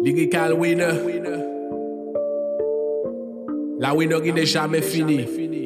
Lyrical winner. La winner qui n'est jamais finie.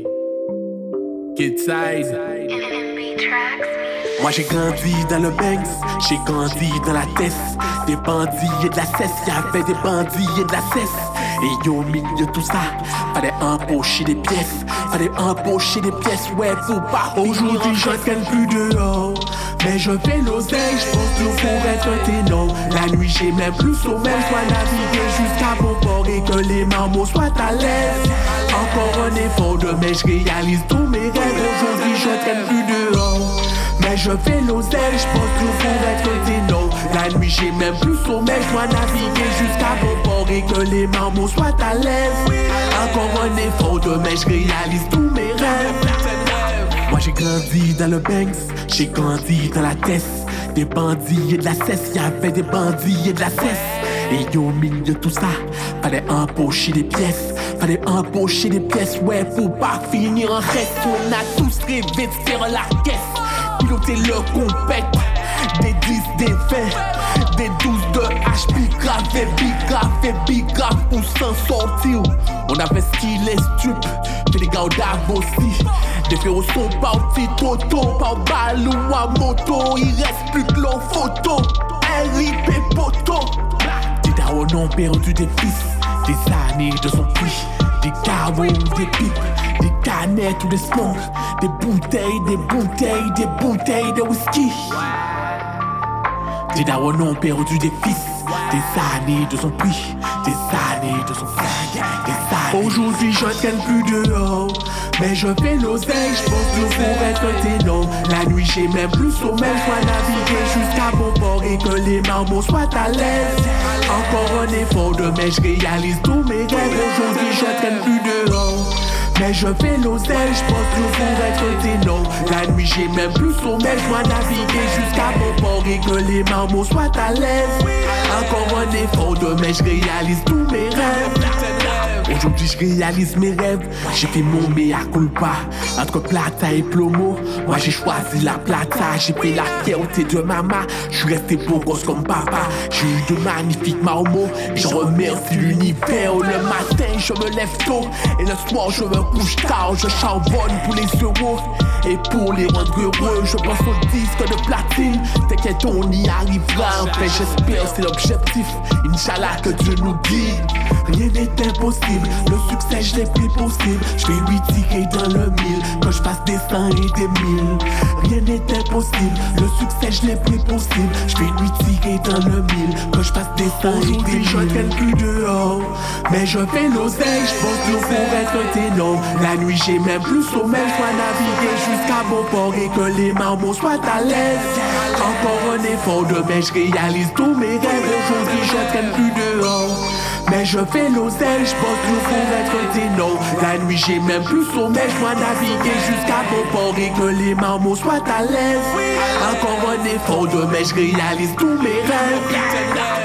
Kidside. Moi j'ai grandi dans le Banks, j'ai grandi dans la tête. Des bandits et de la cesse, y'avait des bandits et de la cesse. Et au milieu de tout ça, fallait empocher des pièces. Fallait empocher des pièces, ouais, pour pas. Aujourd'hui je traîne plus dehors, mais je fais l'oseille, je pense qu'il faut être un ténor. La nuit j'ai même plus sommeil, je dois naviguer jusqu'à bon port et que les marmots soient à l'aise. Encore un effort de mais je réalise tous mes rêves. Aujourd'hui je traîne plus dehors, mais je fais l'oseille, je pense qu'il faut être un ténor. La nuit j'ai même plus sommeil, je dois naviguer jusqu'à bon port et que les marmots soient à l'aise. Encore un effort de mais je réalise tous mes rêves. Moi j'ai grandi dans le Banks, j'ai grandi dans la tête. Des bandits et de la cesse, y'avait des bandits et de la cesse. Et au milieu de tout ça, fallait empocher des pièces. Fallait empocher des pièces, ouais, pour pas finir en reste. On a tous rêvé de faire la caisse, piloter le compète. Des 10, des 20, des 12 de H, big grave pour s'en sortir. On a fait ce qu'il est stup, que les gars d'avant aussi. Des frérots sont partis toto, par balle ou à moto. Il reste plus que leur photo, RIP poto. Des darons ont perdu des fils, des années de son prix. Des carreaux, des pipes, des canettes ou des smokes. Des bouteilles de whisky. Des darons ont perdu des fils, des années de son prix, des années de son frère, des années. Aujourd'hui je traîne plus dehors, mais je fais l'oseille, je pense qu'il faut être un ténor. La nuit j'ai même plus sommeil, je dois naviguer jusqu'à bon port et que les marmots soient à l'aise. Encore un effort de mais je réalise tous mes rêves. Aujourd'hui je traîne plus dehors, mais je fais l'oseille, je pense qu'il faut être un ténor. La nuit j'ai même plus sommeil, je dois naviguer jusqu'à bon port et que les marmots soient à l'aise. Encore un effort de mais je réalise tous mes rêves. Aujourd'hui je réalise mes rêves, j'ai fait mon mea culpa. Entre plata et plomo, moi j'ai choisi la plata. J'ai pris la fierté de maman, je suis resté beau gosse comme papa. J'ai eu de magnifiques marmots, je remercie l'univers. Le matin je me lève tôt et le soir je me couche tard. Je charbonne pour les euros et pour les rendre heureux. Je pense au disque de platine, t'inquiète on y arrivera. Enfin j'espère c'est l'objectif, Inch'Allah que Dieu nous guide. Rien n'est impossible, le succès je l'ai pris possible. Je vais lui tirer dans le mille, que je fasse des 100 et des 1000. Rien n'est impossible, le succès je l'ai pris possible. Je vais lui tirer dans le mille, que je fasse des 100 et des 1000. Aujourd'hui je traîne plus dehors, mais je fais l'oseille, je pense qu'il faut être un ténor. La nuit j'ai même plus sommeil, je dois naviguer jusqu'à bon port et que les marmots soient à l'aise. Encore un effort de mais je réalise tous mes rêves. Aujourd'hui je traîne plus dehors, mais je fais l'oseille, je pense qu'il faut être un ténor. La nuit j'ai même plus sommeil, je dois naviguer jusqu'à bon port et que les marmots soient à l'aise. Encore un effort de mais je réalise tous mes rêves.